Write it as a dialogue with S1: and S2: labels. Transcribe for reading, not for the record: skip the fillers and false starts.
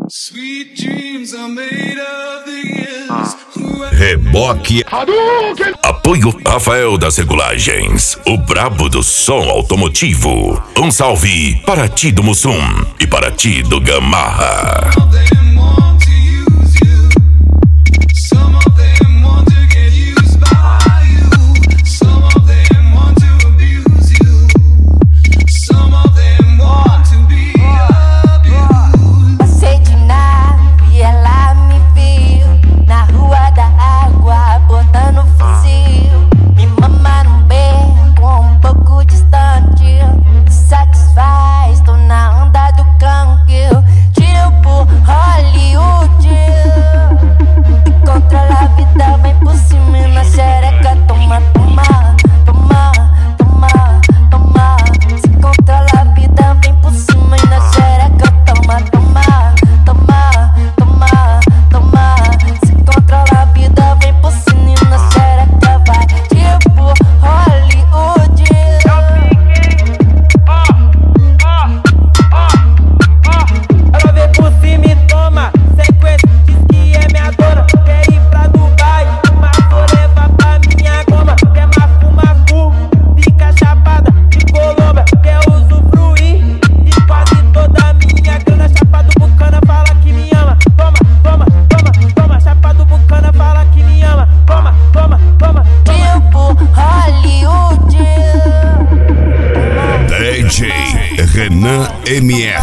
S1: Reboque. Apoio Rafael das Regulagens, o brabo do som automotivo. Um salve para ti do Mussum e para ti do Gamarra. Renan MR.